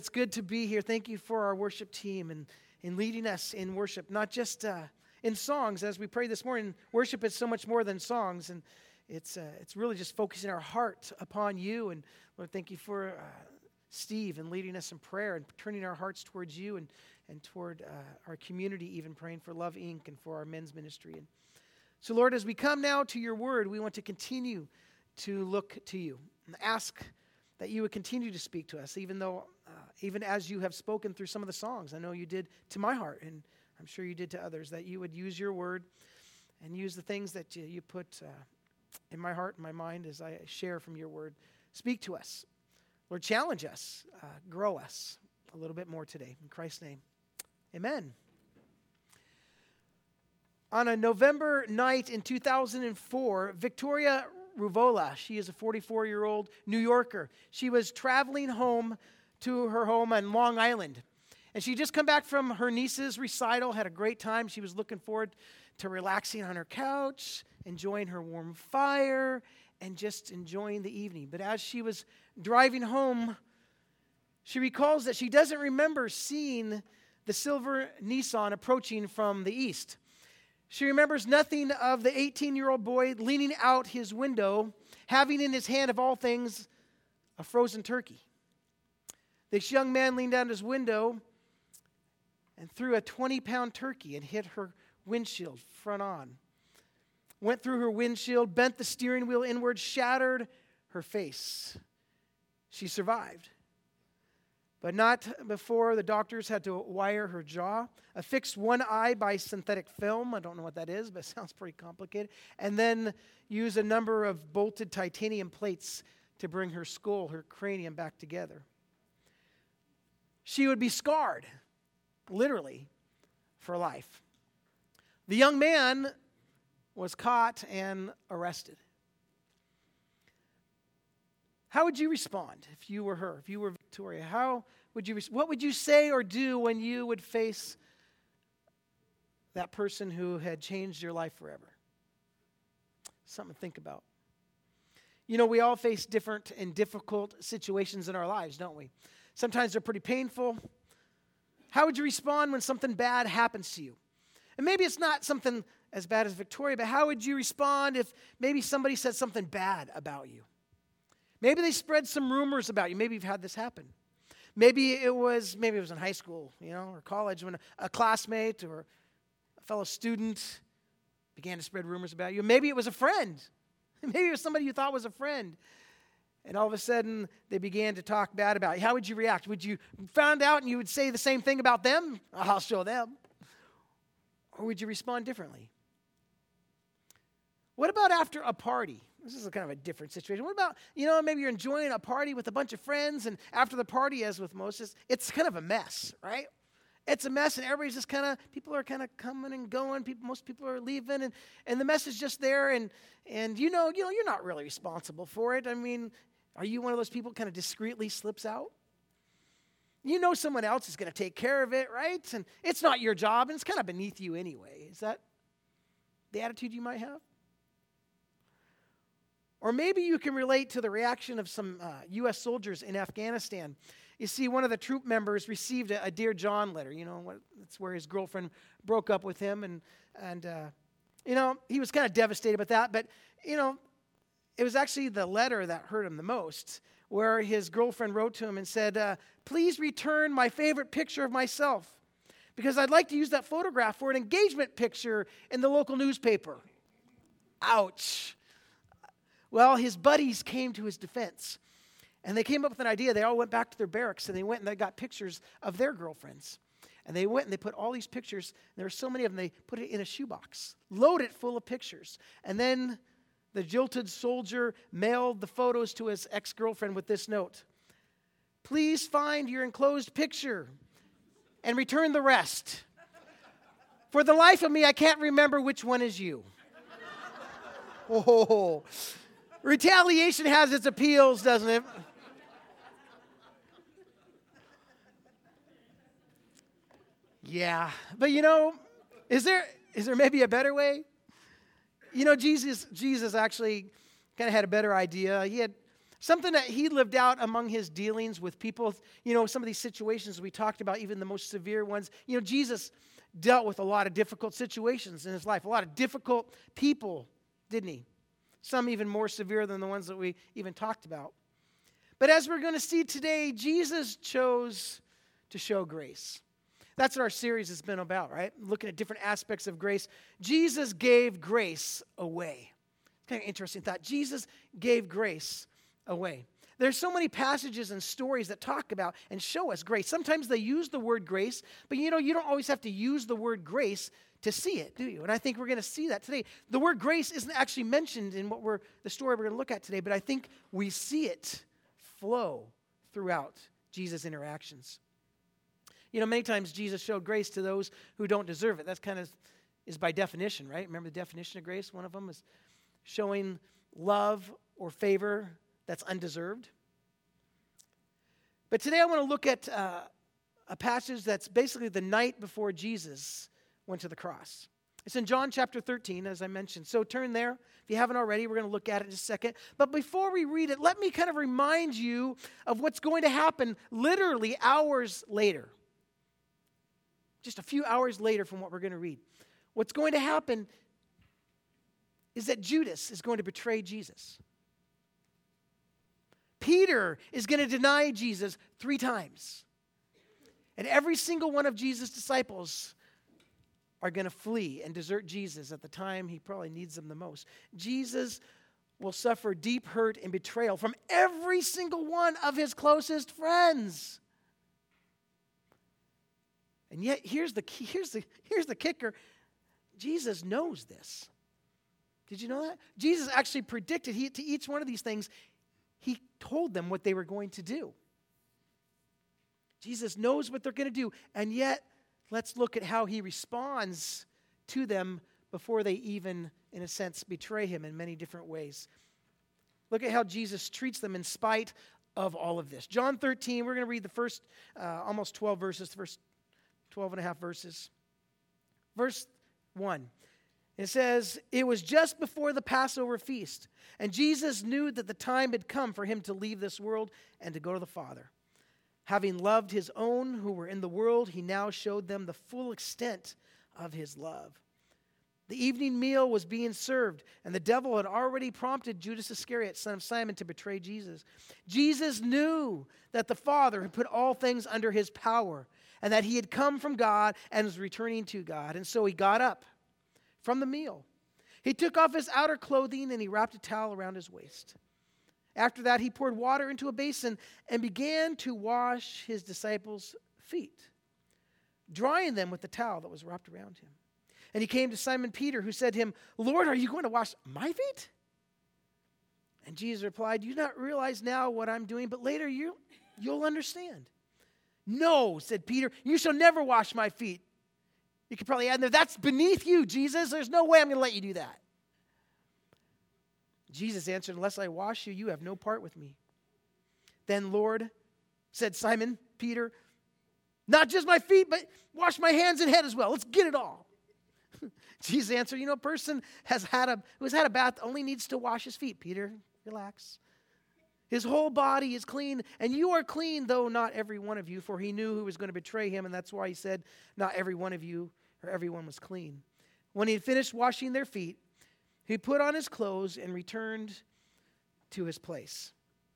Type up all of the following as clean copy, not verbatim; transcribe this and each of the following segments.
It's good to be here. Thank you for our worship team and in leading us in worship, not just in songs. As we prayed this morning, worship is so much more than songs, and it's really just focusing our heart upon you. And Lord, thank you for Steve and leading us in prayer and turning our hearts towards you and toward our community, even praying for Love Inc. and for our men's ministry. And so, Lord, as we come now to your word, we want to continue to look to you and ask that you would continue to speak to us, even as you have spoken through some of the songs. I know you did to my heart, and I'm sure you did to others, that you would use your word and use the things that you put in my heart and my mind as I share from your word. Speak to us. Lord, challenge us, grow us a little bit more today. In Christ's name, amen. On a November night in 2004, Victoria Ruvola, she is a 44-year-old New Yorker. She was traveling home to her home on Long Island. And she just come back from her niece's recital, had a great time. She was looking forward to relaxing on her couch, enjoying her warm fire, and just enjoying the evening. But as she was driving home, she recalls that she doesn't remember seeing the silver Nissan approaching from the east. She remembers nothing of the 18-year-old boy leaning out his window, having in his hand, of all things, a frozen turkey. This young man leaned down his window and threw a 20-pound turkey and hit her windshield front on. Went through her windshield, bent the steering wheel inward, shattered her face. She survived, but not before the doctors had to wire her jaw, affix one eye by synthetic film. I don't know what that is, but it sounds pretty complicated. And then use a number of bolted titanium plates to bring her skull, her cranium back together. She would be scarred, literally, for life. The young man was caught and arrested. How would you respond if you were her, if you were Victoria? What would you say or do when you would face that person who had changed your life forever? Something to think about. You know, we all face different and difficult situations in our lives, don't we? Sometimes they're pretty painful. How would you respond when something bad happens to you? And maybe it's not something as bad as Victoria, but how would you respond if maybe somebody said something bad about you? Maybe they spread some rumors about you. Maybe you've had this happen. Maybe it was in high school, or college, when a classmate or a fellow student began to spread rumors about you. Maybe it was a friend. Maybe it was somebody you thought was a friend. And all of a sudden, they began to talk bad about you. How would you react? Would you find out and you would say the same thing about them? I'll show them. Or would you respond differently? What about after a party? This is kind of a different situation. What about, maybe you're enjoying a party with a bunch of friends, and after the party, as with Moses, it's kind of a mess, right? It's a mess, and everybody's just people are kind of coming and going. Most people are leaving, and the mess is just there, and you're not really responsible for it. I mean, are you one of those people who kind of discreetly slips out? Someone else is going to take care of it, right? And it's not your job, and it's kind of beneath you anyway. Is that the attitude you might have? Or maybe you can relate to the reaction of some U.S. soldiers in Afghanistan. You see, one of the troop members received a Dear John letter. That's where his girlfriend broke up with him. And he was kind of devastated about that. But, it was actually the letter that hurt him the most, where his girlfriend wrote to him and said, please return my favorite picture of myself, because I'd like to use that photograph for an engagement picture in the local newspaper. Ouch. Well, his buddies came to his defense, and they came up with an idea. They all went back to their barracks, and they went and they got pictures of their girlfriends. And they went and they put all these pictures, and there were so many of them, they put it in a shoebox, loaded it full of pictures. And then the jilted soldier mailed the photos to his ex-girlfriend with this note: please find your enclosed picture and return the rest. For the life of me, I can't remember which one is you. Oh, retaliation has its appeals, doesn't it? Yeah, but is there maybe a better way? Jesus actually kind of had a better idea. He had Something that he lived out among his dealings with people. Some of these situations we talked about, even the most severe ones. Jesus dealt with a lot of difficult situations in his life, a lot of difficult people, didn't he? Some even more severe than the ones that we even talked about. But as we're going to see today, Jesus chose to show grace. That's what our series has been about, right? Looking at different aspects of grace. Jesus gave grace away. Kind of interesting thought. Jesus gave grace away. There's so many passages and stories that talk about and show us grace. Sometimes they use the word grace, but you don't always have to use the word grace to see it, do you? And I think we're going to see that today. The word grace isn't actually mentioned in the story we're going to look at today, but I think we see it flow throughout Jesus' interactions. Many times Jesus showed grace to those who don't deserve it. That's kind of is by definition, right? Remember the definition of grace? One of them is showing love or favor that's undeserved. But today I want to look at a passage that's basically the night before Jesus went to the cross. It's in John chapter 13, as I mentioned. So turn there. If you haven't already, we're going to look at it in just a second. But before we read it, let me kind of remind you of what's going to happen literally hours later. Just a few hours later from what we're going to read. What's going to happen is that Judas is going to betray Jesus. Peter is going to deny Jesus 3 times. And every single one of Jesus' disciples are going to flee and desert Jesus at the time he probably needs them the most. Jesus will suffer deep hurt and betrayal from every single one of his closest friends. And yet, here's the kicker. Jesus knows this. Did you know that? Jesus actually predicted to each one of these things, he told them what they were going to do. Jesus knows what they're going to do, and yet, let's look at how he responds to them before they even, in a sense, betray him in many different ways. Look at how Jesus treats them in spite of all of this. John 13, we're going to read the first almost 12 verses, the first 12 and a half verses. Verse 1. It says, "It was just before the Passover feast, and Jesus knew that the time had come for him to leave this world and to go to the Father. Having loved his own who were in the world, he now showed them the full extent of his love. The evening meal was being served, and the devil had already prompted Judas Iscariot, son of Simon, to betray Jesus. Jesus knew that the Father had put all things under his power, and that he had come from God and was returning to God. And so he got up from the meal. He took off his outer clothing and he wrapped a towel around his waist. After that, he poured water into a basin and began to wash his disciples' feet, drying them with the towel that was wrapped around him. And he came to Simon Peter, who said to him, 'Lord, are you going to wash my feet?' And Jesus replied, 'You do not realize now what I'm doing, but later you'll understand.' 'No,' said Peter, 'you shall never wash my feet.' You could probably add in there, 'That's beneath you, Jesus. There's no way I'm going to let you do that.' Jesus answered, 'Unless I wash you, you have no part with me.' 'Then, Lord,' said Simon Peter, 'not just my feet, but wash my hands and head as well. Let's get it all.' Jesus answered, 'A person who has had a bath only needs to wash his feet.' 'Peter, relax. His whole body is clean, and you are clean, though not every one of you.' For he knew who was going to betray him, and that's why he said, 'Not every one of you,' or everyone was clean. When he had finished washing their feet, he put on his clothes and returned to his place."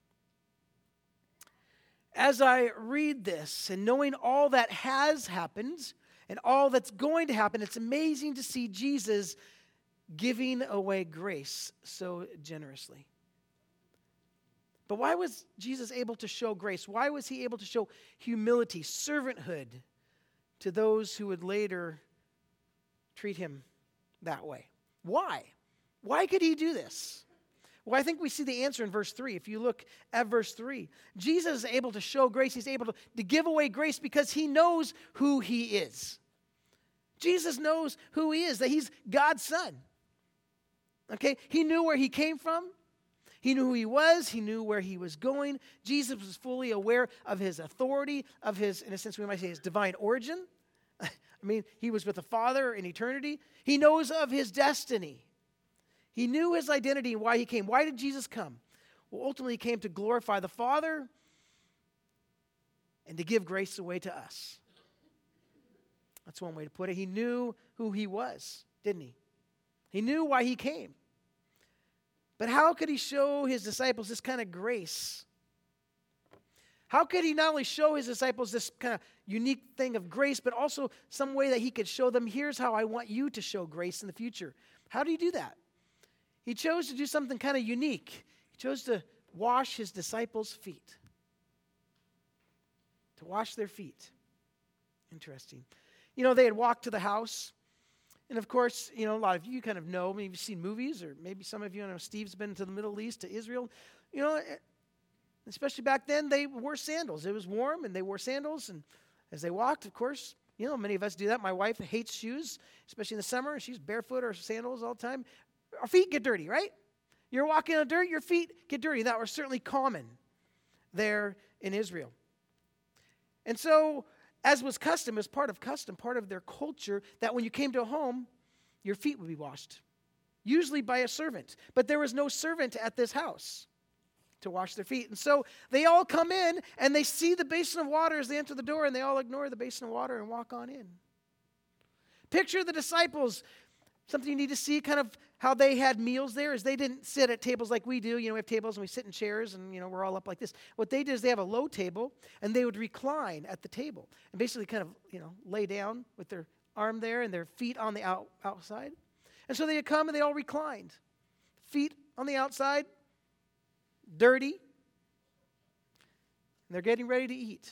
As I read this, and knowing all that has happened and all that's going to happen, it's amazing to see Jesus giving away grace so generously. But why was Jesus able to show grace? Why was he able to show humility, servanthood to those who would later treat him that way? Why? Why could he do this? Well, I think we see the answer in verse 3. If you look at verse 3, Jesus is able to show grace. He's able to give away grace because he knows who he is. Jesus knows who he is, that he's God's son. Okay? He knew where he came from. He knew who he was. He knew where he was going. Jesus was fully aware of his authority, of his, in a sense we might say, his divine origin. I mean, he was with the Father in eternity. He knows of his destiny. He knew his identity and why he came. Why did Jesus come? who ultimately came to glorify the Father and to give grace away to us. That's one way to put it. He knew who he was, didn't he? He knew why he came. But how could he show his disciples this kind of grace? How could he not only show his disciples this kind of unique thing of grace, but also some way that he could show them, here's how I want you to show grace in the future? How did he do that? He chose to do something kind of unique. He chose to wash his disciples' feet. To wash their feet. Interesting. They had walked to the house. And of course, a lot of you kind of know, maybe you've seen movies, or maybe some of you know Steve's been to the Middle East, to Israel. Especially back then, they wore sandals. It was warm, and they wore sandals. And as they walked, of course, many of us do that. My wife hates shoes, especially in the summer. She's barefoot or sandals all the time. Our feet get dirty, right? You're walking on dirt, your feet get dirty. That was certainly common there in Israel. And so, as was custom, as part of custom, part of their culture, that when you came to a home, your feet would be washed, usually by a servant. But there was no servant at this house to wash their feet. And so they all come in, and they see the basin of water as they enter the door, and they all ignore the basin of water and walk on in. Picture the disciples. Something you need to see, kind of how they had meals there, is they didn't sit at tables like we do. We have tables and we sit in chairs, and we're all up like this. What they did is they have a low table, and they would recline at the table and basically kind of lay down with their arm there and their feet on the outside. And so they had come and they all reclined, feet on the outside, dirty, and they're getting ready to eat.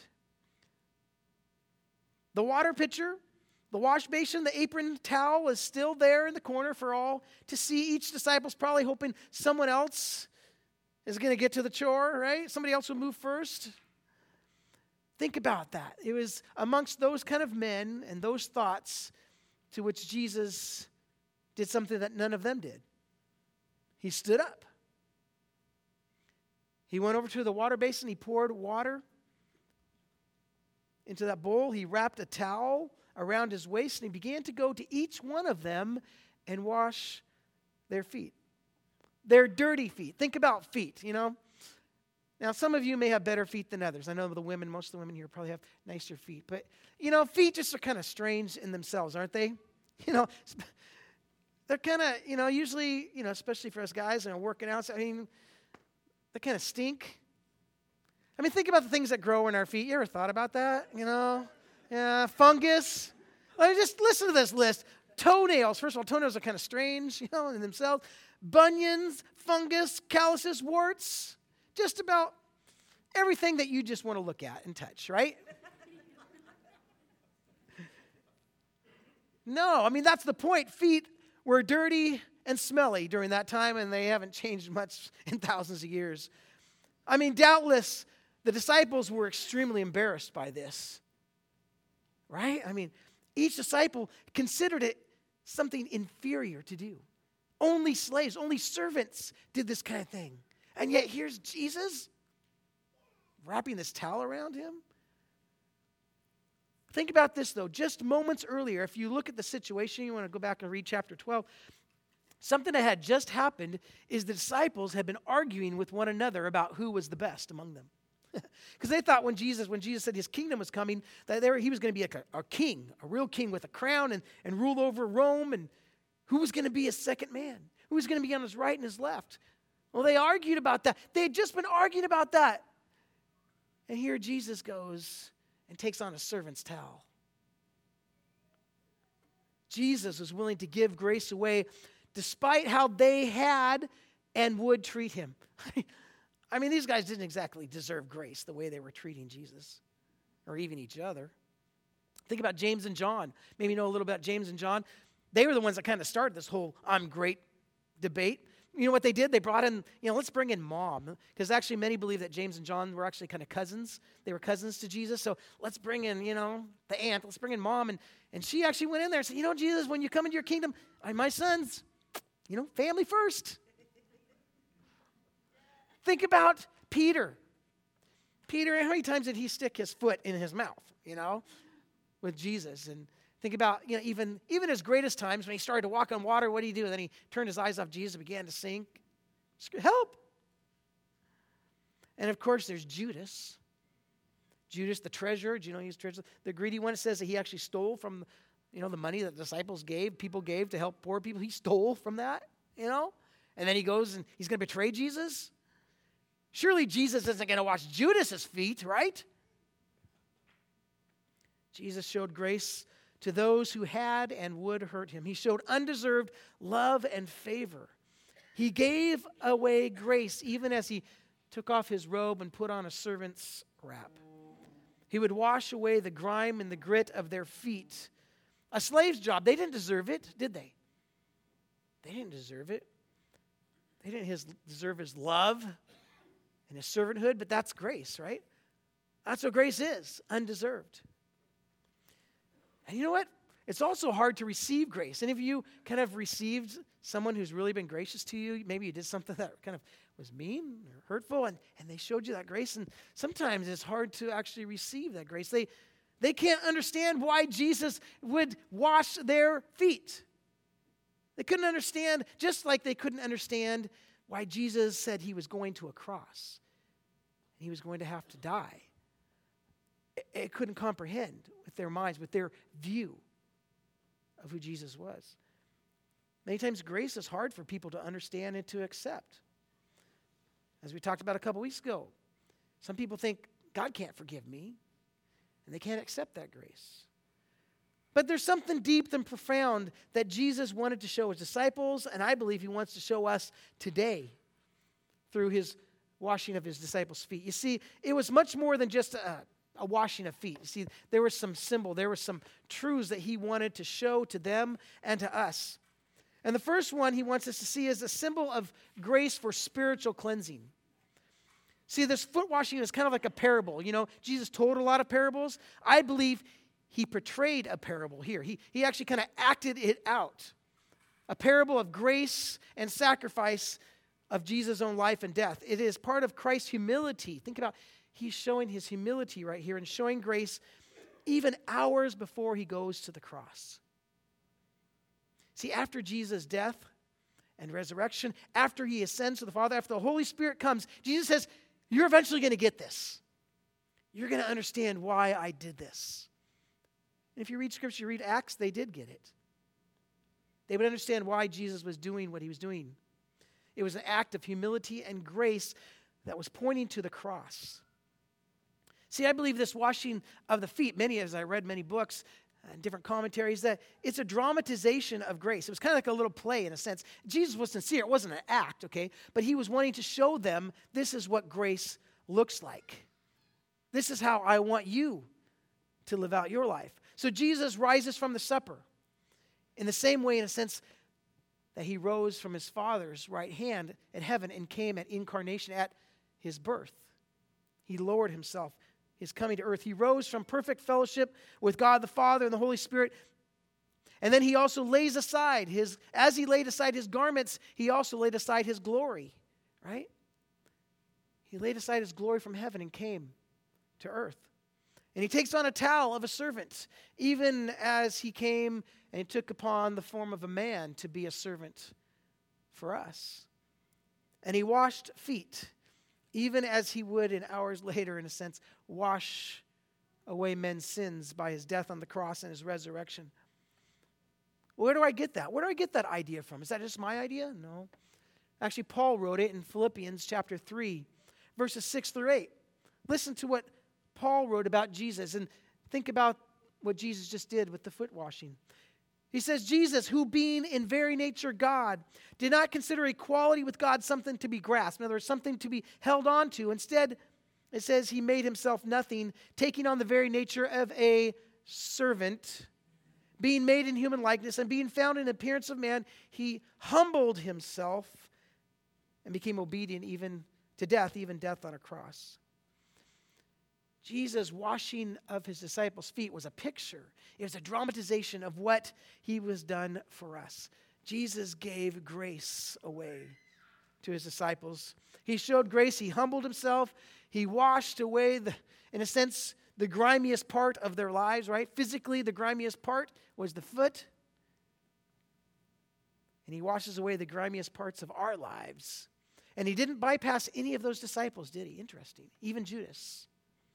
The water pitcher, the wash basin, the apron towel is still there in the corner for all to see. Each disciple's probably hoping someone else is going to get to the chore, right? Somebody else will move first. Think about that. It was amongst those kind of men and those thoughts to which Jesus did something that none of them did. He stood up. He went over to the water basin. He poured water into that bowl. He wrapped a towel around his waist, and he began to go to each one of them and wash their feet. Their dirty feet. Think about feet, Now, some of you may have better feet than others. I know most of the women here probably have nicer feet. But, feet just are kind of strange in themselves, aren't they? They're kind of, usually, especially for us guys and working out, they kind of stink. Think about the things that grow in our feet. You ever thought about that, Yeah, fungus. Just listen to this list. Toenails. First of all, toenails are kind of strange, in themselves. Bunions, fungus, calluses, warts. Just about everything that you just want to look at and touch, right? No, that's the point. Feet were dirty and smelly during that time, and they haven't changed much in thousands of years. Doubtless, the disciples were extremely embarrassed by this. Right? Each disciple considered it something inferior to do. Only slaves, only servants did this kind of thing. And yet here's Jesus wrapping this towel around him. Think about this, though. Just moments earlier, if you look at the situation, you want to go back and read chapter 12, something that had just happened is the disciples had been arguing with one another about who was the best among them. Because they thought when Jesus said his kingdom was coming, that he was going to be like a king, a real king with a crown and rule over Rome. And who was going to be his second man? Who was going to be on his right and his left? Well, they argued about that. They had just been arguing about that. And here Jesus goes and takes on a servant's towel. Jesus was willing to give grace away despite how they had and would treat him. These guys didn't exactly deserve grace the way they were treating Jesus or even each other. Think about James and John. Maybe you know a little about James and John. They were the ones that kind of started this whole I'm great debate. You know what they did? They brought in, let's bring in mom. Because actually many believe that James and John were actually kind of cousins. They were cousins to Jesus. So let's bring in, the aunt. Let's bring in mom. And she actually went in there and said, Jesus, when you come into your kingdom, my sons, family first. Think about Peter. Peter, how many times did he stick his foot in his mouth, with Jesus? And think about, even his greatest times when he started to walk on water, what did he do? And then he turned his eyes off Jesus and began to sink. Help! And of course, there's Judas. Judas, the treasurer. Do you know he's treasurer? The greedy one. It says that he actually stole from, the money that the disciples gave, people gave to help poor people. He stole from that, And then he goes and he's going to betray Jesus. Surely Jesus isn't going to wash Judas's feet, right? Jesus showed grace to those who had and would hurt him. He showed undeserved love and favor. He gave away grace even as he took off his robe and put on a servant's wrap. He would wash away the grime and the grit of their feet. A slave's job. They didn't deserve it, did they? They didn't deserve it. They didn't deserve his love and his servanthood, but that's grace, right? That's what grace is, undeserved. And you know what? It's also hard to receive grace. Any of you kind of received someone who's really been gracious to you? Maybe you did something that kind of was mean or hurtful, and they showed you that grace. And sometimes it's hard to actually receive that grace. They can't understand why Jesus would wash their feet. They couldn't understand, just like they couldn't understand why Jesus said he was going to a cross. He was going to have to die. It couldn't comprehend with their minds, with their view of who Jesus was. Many times grace is hard for people to understand and to accept. As we talked about a couple weeks ago, some people think God can't forgive me, and they can't accept that grace. But there's something deep and profound that Jesus wanted to show his disciples, and I believe he wants to show us today through his washing of his disciples' feet. You see, it was much more than just a washing of feet. You see, there was some symbol, there was some truths that he wanted to show to them and to us. And the first one he wants us to see is a symbol of grace for spiritual cleansing. See, this foot washing is kind of like a parable. Jesus told a lot of parables. I believe he portrayed a parable here. He actually kind of acted it out. A parable of grace and sacrifice of Jesus' own life and death. It is part of Christ's humility. Think about, he's showing his humility right here and showing grace even hours before he goes to the cross. See, after Jesus' death and resurrection, after he ascends to the Father, after the Holy Spirit comes, Jesus says, you're eventually going to get this. You're going to understand why I did this. And if you read Scripture, you read Acts, they did get it. They would understand why Jesus was doing what he was doing. It was an act of humility and grace that was pointing to the cross. See, I believe this washing of the feet, as I read many books and different commentaries, that it's a dramatization of grace. It was kind of like a little play in a sense. Jesus was sincere. It wasn't an act, okay? But he was wanting to show them this is what grace looks like. This is how I want you to live out your life. So Jesus rises from the supper in the same way, in a sense, that he rose from his Father's right hand at heaven and came at incarnation, at his birth. He lowered himself, his coming to earth. He rose from perfect fellowship with God the Father and the Holy Spirit. And then he also lays aside as he laid aside his garments, he also laid aside his glory, right? He laid aside his glory from heaven and came to earth. And he takes on a towel of a servant, even as he came and he took upon the form of a man to be a servant for us. And he washed feet, even as he would in hours later, in a sense, wash away men's sins by his death on the cross and his resurrection. Where do I get that? Where do I get that idea from? Is that just my idea? No. Actually, Paul wrote it in Philippians chapter 3, verses 6 through 8. Listen to what Paul wrote about Jesus and think about what Jesus just did with the foot washing. He says, Jesus, who being in very nature God, did not consider equality with God something to be grasped. In other words, something to be held on to. Instead, it says he made himself nothing, taking on the very nature of a servant, being made in human likeness, and being found in appearance of man, he humbled himself and became obedient even to death, even death on a cross. Jesus' washing of his disciples' feet was a picture. It was a dramatization of what he was done for us. Jesus gave grace away to his disciples. He showed grace. He humbled himself. He washed away, in a sense, the grimiest part of their lives, right? Physically, the grimiest part was the foot. And he washes away the grimiest parts of our lives. And he didn't bypass any of those disciples, did he? Interesting. Even Judas.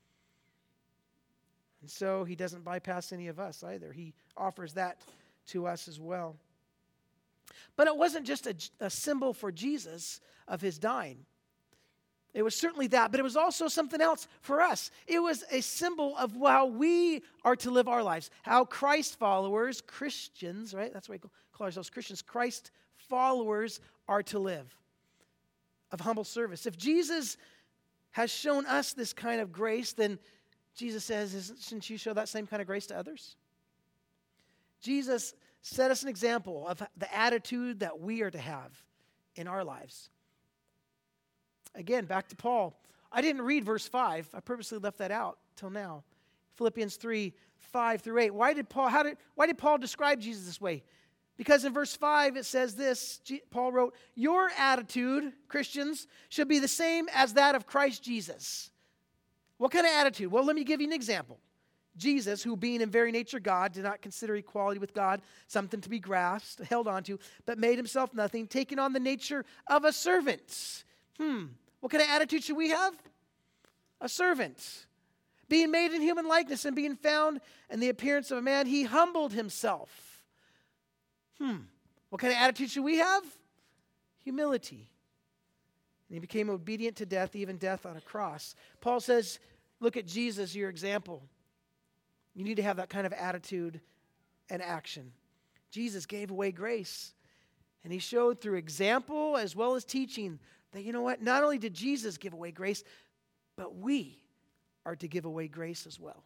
And so he doesn't bypass any of us either. He offers that to us as well. But it wasn't just a symbol for Jesus of his dying. It was certainly that, but it was also something else for us. It was a symbol of how we are to live our lives, how Christ followers, Christians, right? That's why we call ourselves Christians. Christ followers are to live, of humble service. If Jesus has shown us this kind of grace, then Jesus says, shouldn't you show that same kind of grace to others? Jesus set us an example of the attitude that we are to have in our lives. Again, back to Paul. I didn't read verse 5. I purposely left that out till now. Philippians 3, 5 through 8. Why did Paul describe Jesus this way? Because in verse 5 it says this, Paul wrote, your attitude, Christians, should be the same as that of Christ Jesus. What kind of attitude? Well, let me give you an example. Jesus, who being in very nature God, did not consider equality with God something to be grasped, held onto, but made himself nothing, taking on the nature of a servant. What kind of attitude should we have? A servant. Being made in human likeness and being found in the appearance of a man, he humbled himself. What kind of attitude should we have? Humility. And he became obedient to death, even death on a cross. Paul says, look at Jesus, your example. You need to have that kind of attitude and action. Jesus gave away grace. And he showed through example as well as teaching that, you know what? Not only did Jesus give away grace, but we are to give away grace as well.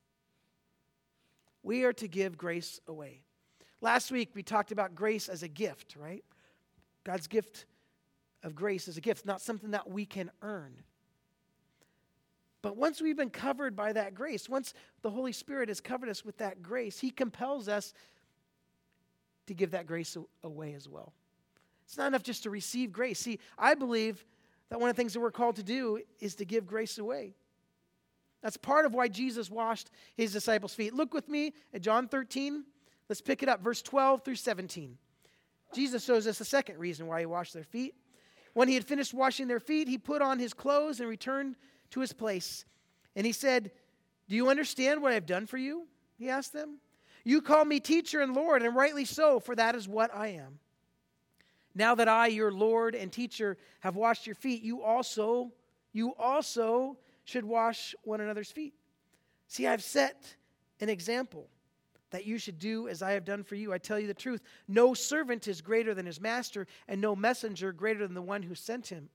We are to give grace away. Last week, we talked about grace as a gift, right? God's gift of grace is a gift, not something that we can earn. But once we've been covered by that grace, once the Holy Spirit has covered us with that grace, he compels us to give that grace away as well. It's not enough just to receive grace. See, I believe that one of the things that we're called to do is to give grace away. That's part of why Jesus washed his disciples' feet. Look with me at John 13. Let's pick it up, verse 12 through 17. Jesus shows us the second reason why he washed their feet. When he had finished washing their feet, he put on his clothes and returned to his place. And he said, do you understand what I've done for you? He asked them. You call me teacher and Lord, and rightly so, for that is what I am. Now that I, your Lord and teacher, have washed your feet, you also should wash one another's feet. See, I've set an example that you should do as I have done for you. I tell you the truth, no servant is greater than his master, and no messenger greater than the one who sent him.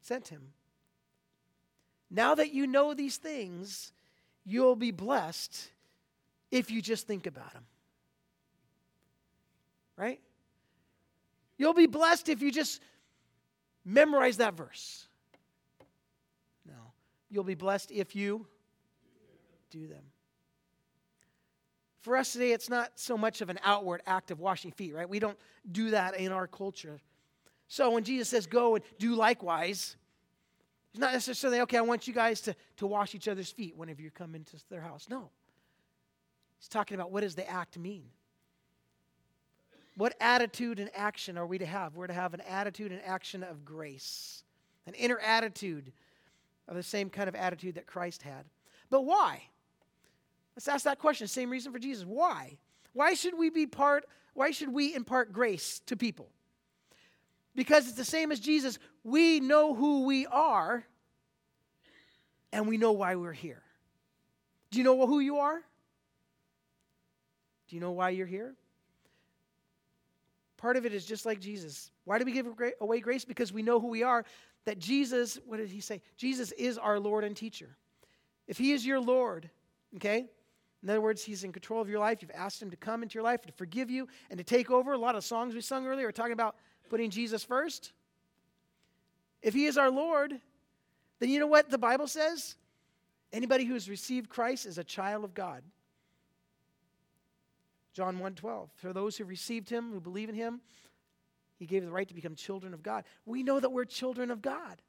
Now that you know these things, you'll be blessed if you just think about them. Right? You'll be blessed if you just memorize that verse. No. You'll be blessed if you do them. For us today, it's not so much of an outward act of washing feet, right? We don't do that in our culture. So when Jesus says go and do likewise, it's not necessarily, okay, I want you guys to wash each other's feet whenever you come into their house. No. He's talking about what does the act mean? What attitude and action are we to have? We're to have an attitude and action of grace. An inner attitude of the same kind of attitude that Christ had. But why? Let's ask that question. Same reason for Jesus. Why? Why should we impart grace to people? Because it's the same as Jesus. We know who we are, and we know why we're here. Do you know who you are? Do you know why you're here? Part of it is just like Jesus. Why do we give away grace? Because we know who we are. That Jesus, what did he say? Jesus is our Lord and teacher. If he is your Lord, okay? In other words, he's in control of your life. You've asked him to come into your life, to forgive you, and to take over. A lot of songs we sung earlier are talking about putting Jesus first. If he is our Lord, then you know what the Bible says? Anybody who has received Christ is a child of God. John 1:12. For those who received him, who believe in him, he gave the right to become children of God. We know that we're children of God.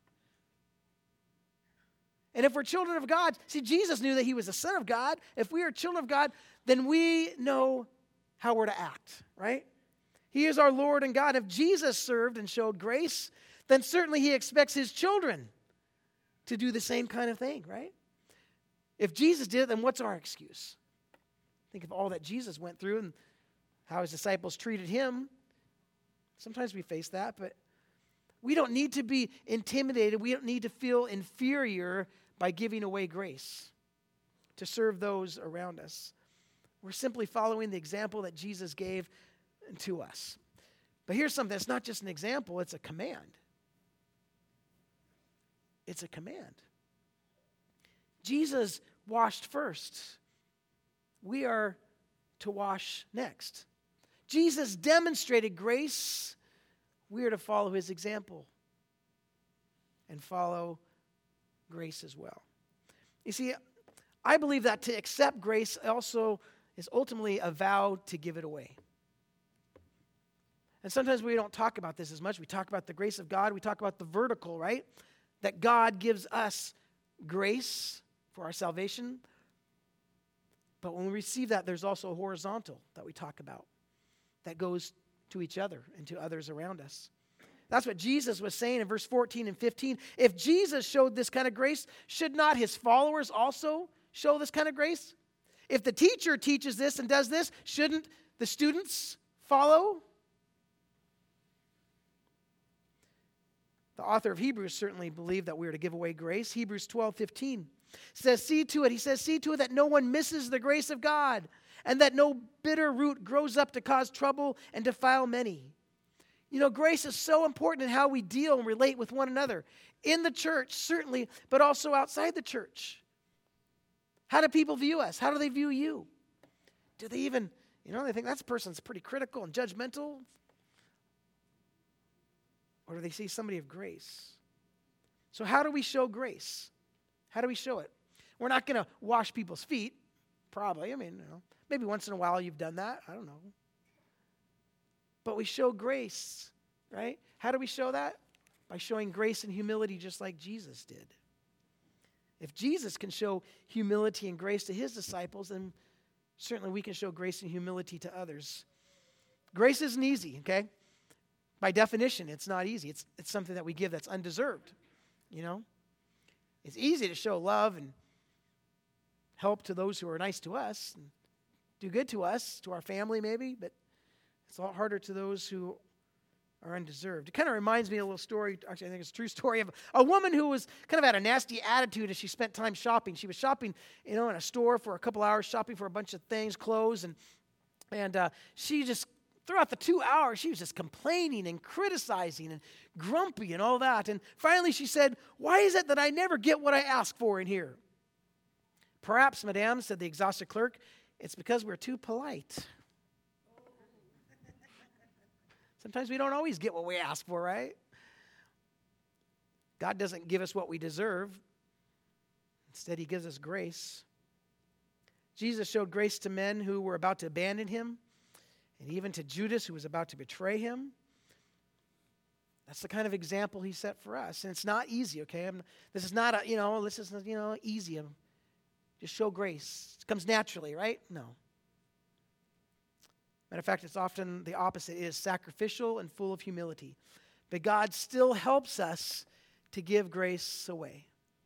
And if we're children of God, see, Jesus knew that he was the Son of God. If we are children of God, then we know how we're to act, right? He is our Lord and God. If Jesus served and showed grace, then certainly he expects his children to do the same kind of thing, right? If Jesus did it, then what's our excuse? Think of all that Jesus went through and how his disciples treated him. Sometimes we face that, but we don't need to be intimidated. We don't need to feel inferior by giving away grace to serve those around us. We're simply following the example that Jesus gave to us. But here's something that's not just an example, it's a command. It's a command. Jesus washed first. We are to wash next. Jesus demonstrated grace. We are to follow his example and follow grace as well. You see, I believe that to accept grace also is ultimately a vow to give it away. And sometimes we don't talk about this as much. We talk about the grace of God. We talk about the vertical, right? That God gives us grace for our salvation. But when we receive that, there's also a horizontal that we talk about that goes to each other and to others around us. That's what Jesus was saying in verse 14 and 15. If Jesus showed this kind of grace, should not his followers also show this kind of grace? If the teacher teaches this and does this, shouldn't the students follow? The author of Hebrews certainly believed that we are to give away grace. Hebrews 12:15 says, see to it that no one misses the grace of God, and that no bitter root grows up to cause trouble and defile many. You know, grace is so important in how we deal and relate with one another. In the church, certainly, but also outside the church. How do people view us? How do they view you? Do they even, they think that person's pretty critical and judgmental? Or do they see somebody of grace? So how do we show grace? How do we show it? We're not going to wash people's feet, probably. Maybe once in a while you've done that. I don't know. But we show grace, right? How do we show that? By showing grace and humility just like Jesus did. If Jesus can show humility and grace to his disciples, then certainly we can show grace and humility to others. Grace isn't easy, okay? By definition, it's not easy. It's something that we give that's undeserved, It's easy to show love and help to those who are nice to us and do good to us, to our family maybe, but it's a lot harder to those who are undeserved. It kind of reminds me of a little story, actually I think it's a true story, of a woman who was kind of had a nasty attitude as she spent time shopping. She was shopping, in a store for a couple hours, shopping for a bunch of things, clothes, and she just, throughout the 2 hours, she was just complaining and criticizing and grumpy and all that. And finally she said, "Why is it that I never get what I ask for in here?" "Perhaps, madame," said the exhausted clerk, "it's because we're too polite." Sometimes we don't always get what we ask for, right? God doesn't give us what we deserve. Instead, he gives us grace. Jesus showed grace to men who were about to abandon him, and even to Judas, who was about to betray him. That's the kind of example he set for us. And it's not easy, okay? This is not easy. Just show grace. It comes naturally, right? No. Matter of fact, it's often the opposite. It is sacrificial and full of humility. But God still helps us to give grace away.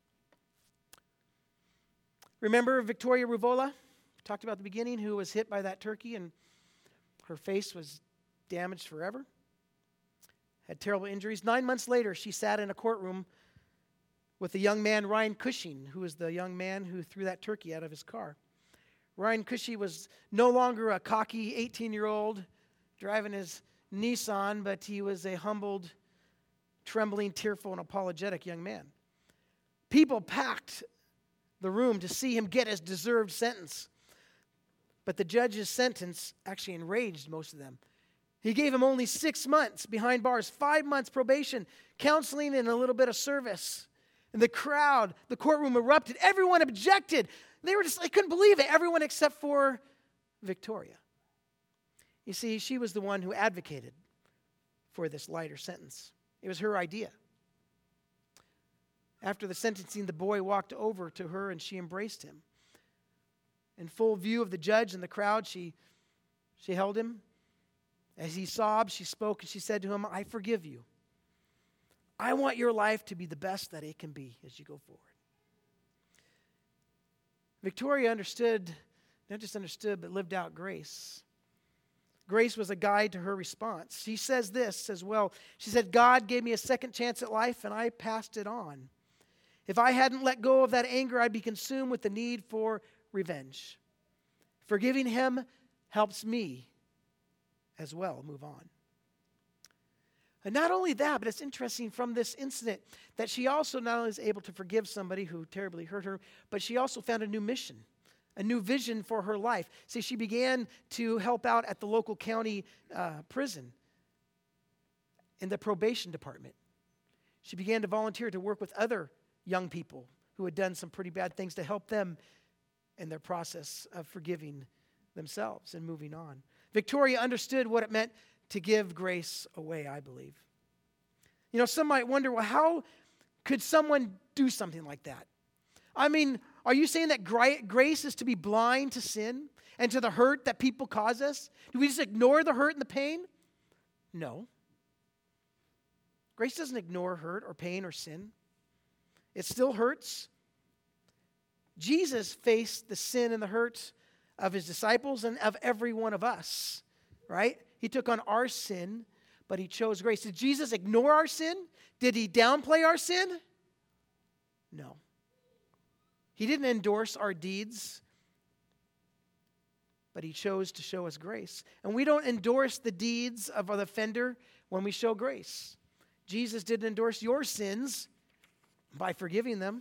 Remember Victoria Ruvola? We talked about at the beginning, who was hit by that turkey and her face was damaged forever. Had terrible injuries. 9 months later, she sat in a courtroom with the young man, Ryan Cushing, who was the young man who threw that turkey out of his car. Ryan Cushing was no longer a cocky 18-year-old driving his Nissan, but he was a humbled, trembling, tearful, and apologetic young man. People packed the room to see him get his deserved sentence. But the judge's sentence actually enraged most of them. He gave him only 6 months behind bars, 5 months probation, counseling, and a little bit of service. And the crowd, the courtroom erupted. Everyone objected. They couldn't believe it. Everyone except for Victoria. You see, she was the one who advocated for this lighter sentence. It was her idea. After the sentencing, the boy walked over to her and she embraced him. In full view of the judge and the crowd, she held him. As he sobbed, she spoke and she said to him, "I forgive you. I want your life to be the best that it can be as you go forward. Victoria understood, not just understood, but lived out grace. Grace was a guide to her response. She says this as well. She said, God gave me a second chance at life, and I passed it on. If I hadn't let go of that anger, I'd be consumed with the need for revenge. Forgiving him helps me as well move on. And not only that, but it's interesting from this incident that she also not only is able to forgive somebody who terribly hurt her, but she also found a new mission, a new vision for her life. See, she began to help out at the local county prison in the probation department. She began to volunteer to work with other young people who had done some pretty bad things to help them in their process of forgiving themselves and moving on. Victoria understood what it meant to give grace away, I believe. You know, some might wonder, well, how could someone do something like that? I mean, are you saying that grace is to be blind to sin and to the hurt that people cause us? Do we just ignore the hurt and the pain? No. Grace doesn't ignore hurt or pain or sin. It still hurts. Jesus faced the sin and the hurt of his disciples and of every one of us, right? He took on our sin, but he chose grace. Did Jesus ignore our sin? Did he downplay our sin? No. He didn't endorse our deeds, but he chose to show us grace. And we don't endorse the deeds of an offender when we show grace. Jesus didn't endorse your sins by forgiving them.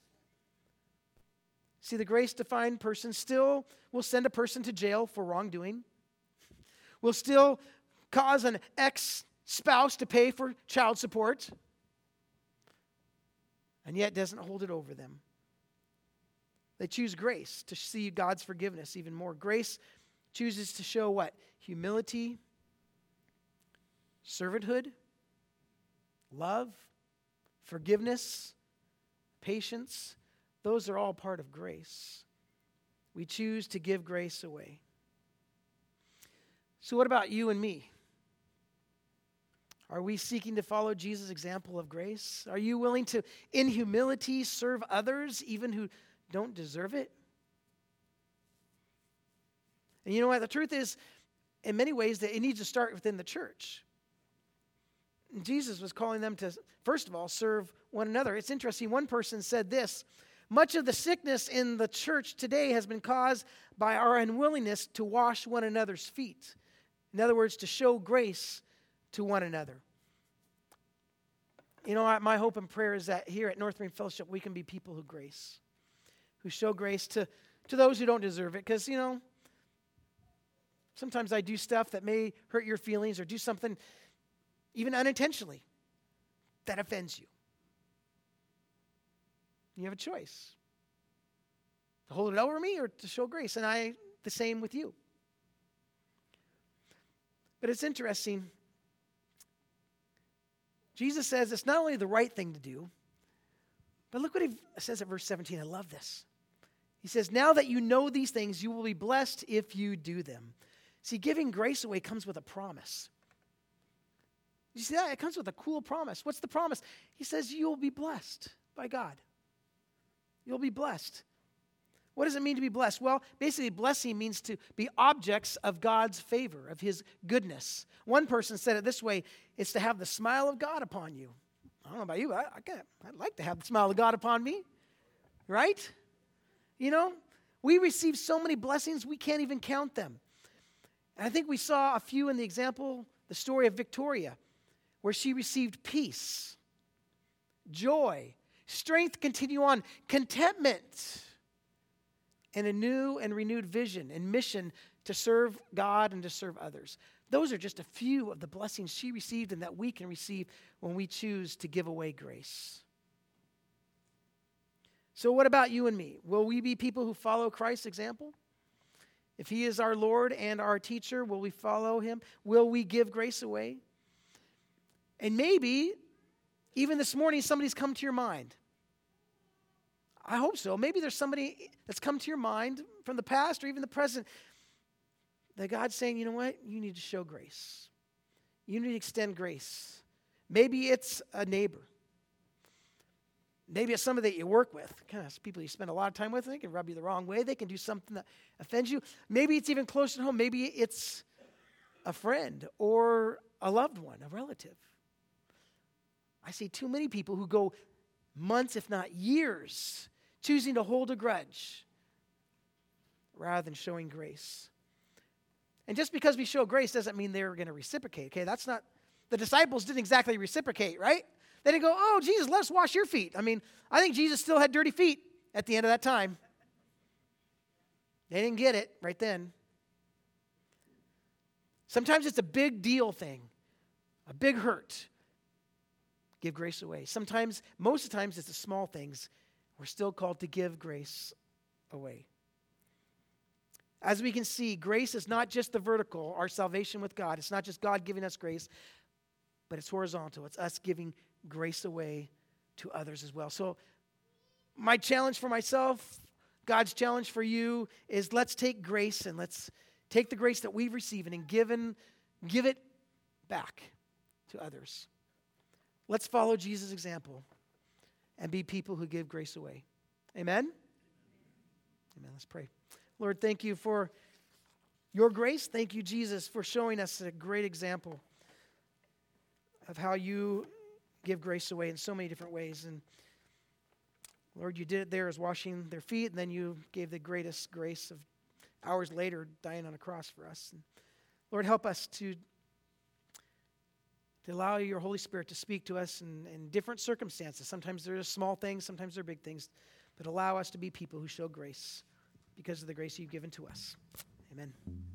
See, the grace-defined person still will send a person to jail for wrongdoing, will still cause an ex-spouse to pay for child support, and yet doesn't hold it over them. They choose grace to see God's forgiveness even more. Grace chooses to show what? Humility, servanthood, love, forgiveness, patience. Those are all part of grace. We choose to give grace away. So what about you and me? Are we seeking to follow Jesus' example of grace? Are you willing to, in humility, serve others, even who don't deserve it? And you know what? The truth is, in many ways, that it needs to start within the church. Jesus was calling them to, first of all, serve one another. It's interesting. One person said this: much of the sickness in the church today has been caused by our unwillingness to wash one another's feet. In other words, to show grace to one another. You know, my hope and prayer is that here at North Marine Fellowship, we can be people who show grace to those who don't deserve it. Because, you know, sometimes I do stuff that may hurt your feelings or do something even unintentionally that offends you. You have a choice to hold it over me or to show grace. And the same with you. But it's interesting. Jesus says it's not only the right thing to do, but look what he says at verse 17. I love this. He says, now that you know these things, you will be blessed if you do them. See, giving grace away comes with a promise. You see that? It comes with a cool promise. What's the promise? He says you'll be blessed by God. You'll be blessed. What does it mean to be blessed? Well, basically, blessing means to be objects of God's favor, of his goodness. One person said it this way: it's to have the smile of God upon you. I don't know about you, but I'd like to have the smile of God upon me, right? You know, we receive so many blessings, we can't even count them. And I think we saw a few in the example, the story of Victoria, where she received peace, joy, strength to continue on, contentment, and a new and renewed vision and mission to serve God and to serve others. Those are just a few of the blessings she received and that we can receive when we choose to give away grace. So what about you and me? Will we be people who follow Christ's example? If he is our Lord and our teacher, will we follow him? Will we give grace away? And maybe, even this morning, somebody's come to your mind. I hope so. Maybe there's somebody that's come to your mind from the past or even the present that God's saying, you know what? You need to show grace. You need to extend grace. Maybe it's a neighbor. Maybe it's somebody that you work with, kind of people you spend a lot of time with. They can rub you the wrong way. They can do something that offends you. Maybe it's even closer to home. Maybe it's a friend or a loved one, a relative. I see too many people who go months, if not years, choosing to hold a grudge rather than showing grace. And just because we show grace doesn't mean they're going to reciprocate. Okay, that's not, the disciples didn't exactly reciprocate, right? They didn't go, oh, Jesus, let us wash your feet. I mean, I think Jesus still had dirty feet at the end of that time. They didn't get it right then. Sometimes it's a big deal thing, a big hurt. Give grace away. Sometimes, most of the times, it's the small things. We're still called to give grace away. As we can see, grace is not just the vertical, our salvation with God. It's not just God giving us grace, but it's horizontal. It's us giving grace away to others as well. So my challenge for myself, God's challenge for you is let's take grace and let's take the grace that we've received and give it back to others. Let's follow Jesus' example and be people who give grace away. Amen? Amen. Let's pray. Lord, thank you for your grace. Thank you, Jesus, for showing us a great example of how you give grace away in so many different ways. And Lord, you did it there as washing their feet, and then you gave the greatest grace of hours later dying on a cross for us. And Lord, help us to allow your Holy Spirit to speak to us in different circumstances. Sometimes they're small things, sometimes they're big things, but allow us to be people who show grace because of the grace you've given to us. Amen.